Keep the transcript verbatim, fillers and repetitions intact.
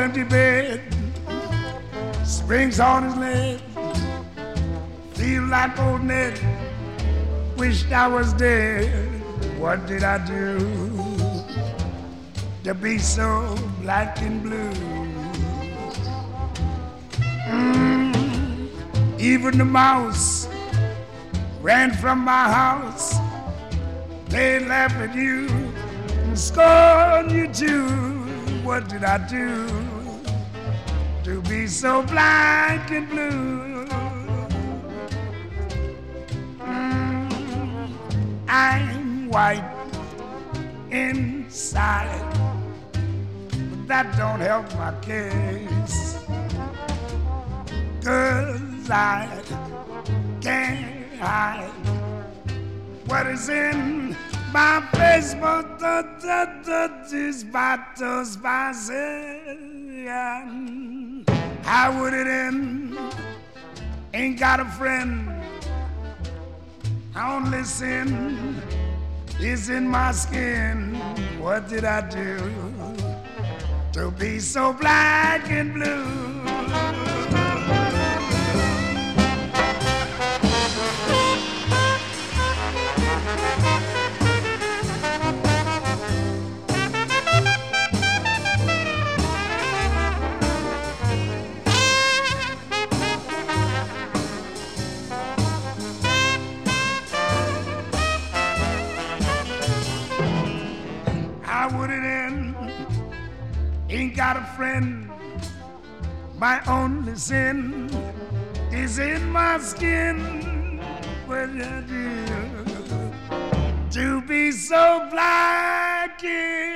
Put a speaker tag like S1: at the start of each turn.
S1: empty bed, springs on his leg, feel like old Ned, wished I was dead. What did I do to be so black and blue? Mm, even the mouse ran from my house. They laugh at you and scorn you too. What did I do to be so black and blue? Mm, I'm white inside, but that don't help my case, 'cause I can't hide what is in my face, but the these battles how would it end? Ain't got a friend. Only sin is in my skin. What did I do to be so black and blue? Ain't got a friend. My only sin is in my skin. What did I do to be so black?